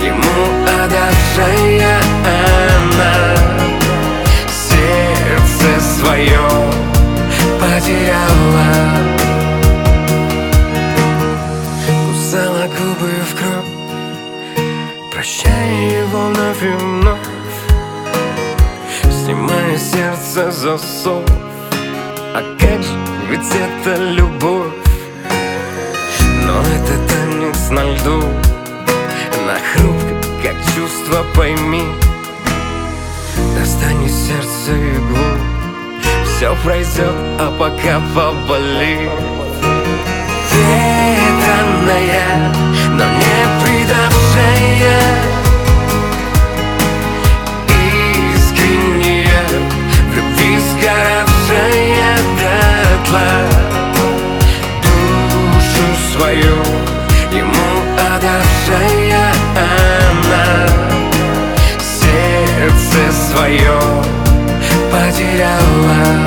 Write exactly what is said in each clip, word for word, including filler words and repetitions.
ему отдавшая она сердце свое потеряла. Кусала губы в кровь, прощая его вновь и вновь, снимая сердце засов. А как же, ведь это любовь. Но это танец на льду, на хрупко, как чувство, пойми. Достань из сердца иглу, все пройдет, а пока поболит. Ветреная, но не предавшая, искренняя, в любви сгоравшая дотла, душу свою ему отдавшая она сердце свое потеряла.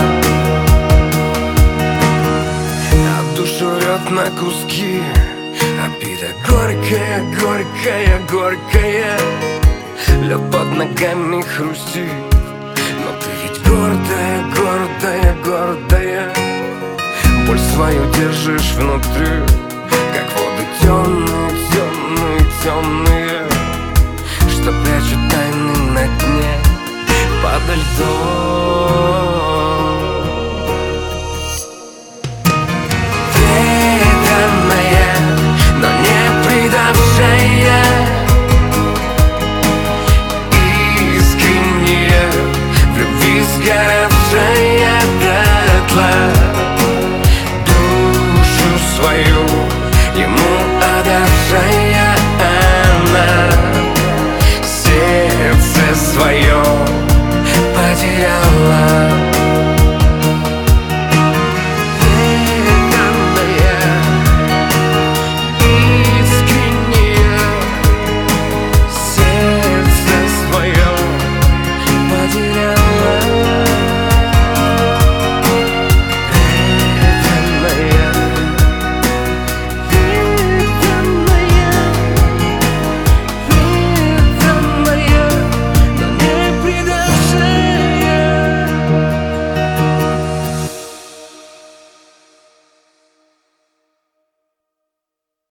А душу рвет на куски обида горькая, горькая, горькая. Лед под ногами хрустит, но ты ведь гордая, гордая, гордая. Боль свою держишь внутри, как воды темные, темные, темные, что прячут тайны на дне подо льдом.